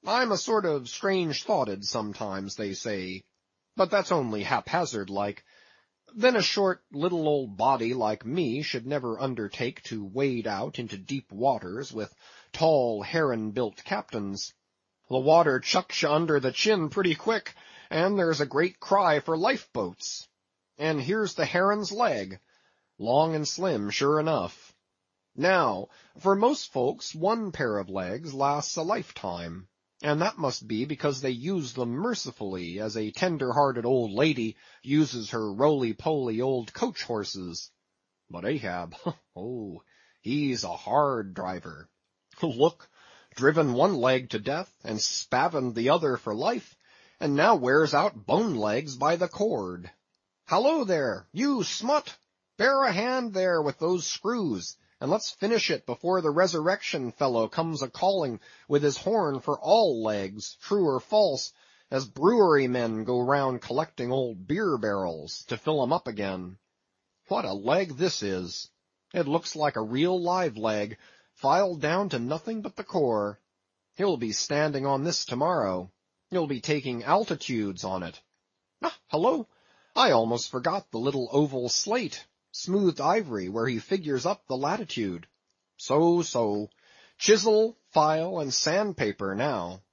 I'm a sort of strange-thoughted sometimes, they say, but that's only haphazard-like. Then a short little old body like me should never undertake to wade out into deep waters with tall heron-built captains. The water chucks you under the chin pretty quick, and there's a great cry for lifeboats. And here's the heron's leg, long and slim, sure enough. Now, for most folks, one pair of legs lasts a lifetime, and that must be because they use them mercifully, as a tender-hearted old lady uses her roly-poly old coach horses. But Ahab, oh, he's a hard driver. Look, driven one leg to death, and spavined the other for life, and now wears out bone legs by the cord. Hallo there, you smut! Bear a hand there with those screws, and let's finish it before the resurrection fellow comes a-calling with his horn for all legs, true or false, as brewery men go round collecting old beer barrels to fill 'em up again. What a leg this is! It looks like a real live leg, filed down to nothing but the core. He'll be standing on this tomorrow. He'll be taking altitudes on it. Ah, hello! I almost forgot the little oval slate, smoothed ivory, where he figures up the latitude. So. Chisel, file, and sandpaper now.